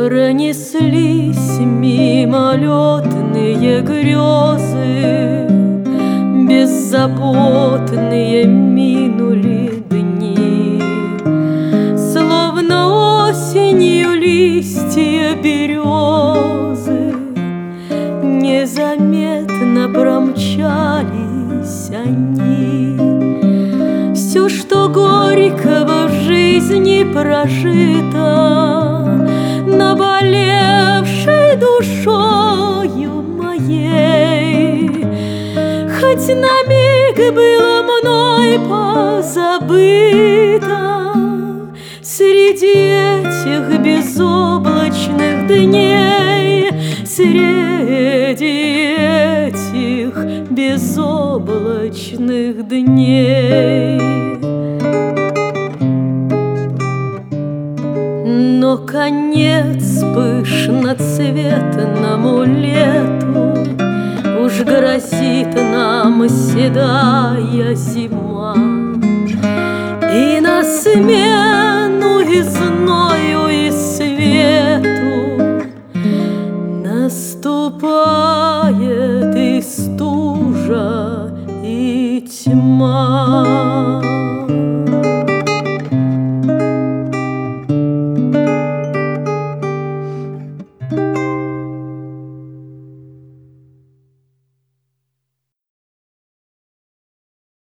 Пронеслись мимолетные грезы, беззаботные минули дни. Словно осенью листья березы незаметно промчались они. Все, что горького в жизни прожито, наболевшей душою моей, хоть на миг было мной позабыто, среди этих безоблачных дней, среди этих безоблачных дней. Но конец пышноцветному лету уж грозит нам седая зима, и на смену и зною, и свету наступает и стужа,